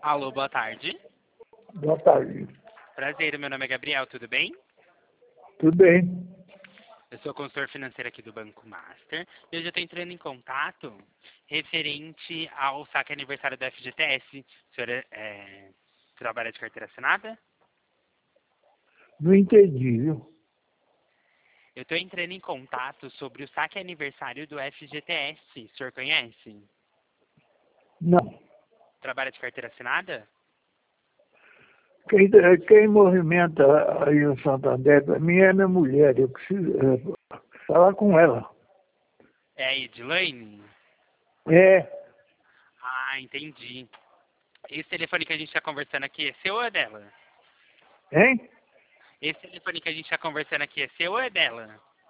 Alô, boa tarde. Boa tarde. Prazer, meu nome é Gabriel, tudo bem? Tudo bem? Eu sou consultor financeiro aqui do Banco Master e hoje eu estou entrando em contato referente ao saque aniversário do FGTS. O senhor trabalha de carteira assinada? Não entendi, viu? Eu estou entrando em contato sobre o saque aniversário do FGTS. O senhor conhece? Não. Trabalha de carteira assinada? Quem movimenta aí o Santander, para mim, é minha mulher. Eu preciso falar com ela. É a Edilane? É. Ah, entendi. Esse telefone que a gente está conversando aqui é seu ou é dela? Hein? Esse telefone que a gente está conversando aqui é seu ou é dela?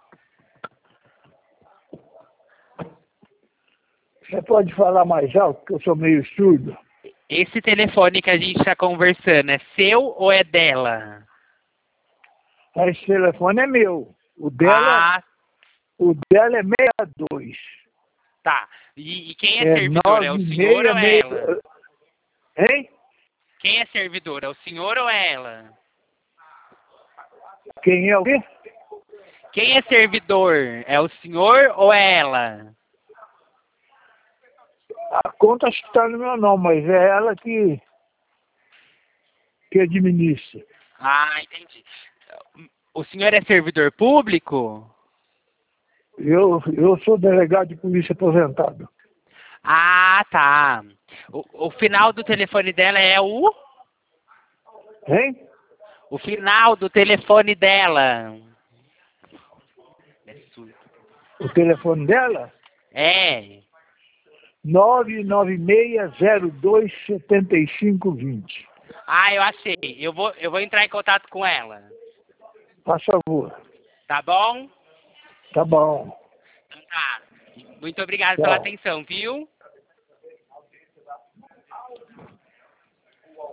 Você pode falar mais alto, porque eu sou meio surdo. Esse telefone que a gente está conversando é seu ou é dela? Esse telefone é meu. Ah, O dela é 62. tá. E quem é É servidor? É o senhor ou é 966. ela? Hein? Quem é servidor? É o senhor ou é ela? Quem é o quê? Quem é servidor? É o senhor ou é ela? A conta está no meu nome, mas é ela que administra. Ah, entendi. O senhor é servidor público? Eu sou delegado de polícia aposentado. Ah, tá. O final do telefone dela é o... Hein? O final do telefone dela. É surdo. O telefone dela? É. 996027520. Ah, eu achei. Eu vou entrar em contato com ela. Faz favor. Tá bom? Tá bom. Então tá. Muito obrigado pela Tchau. atenção, viu?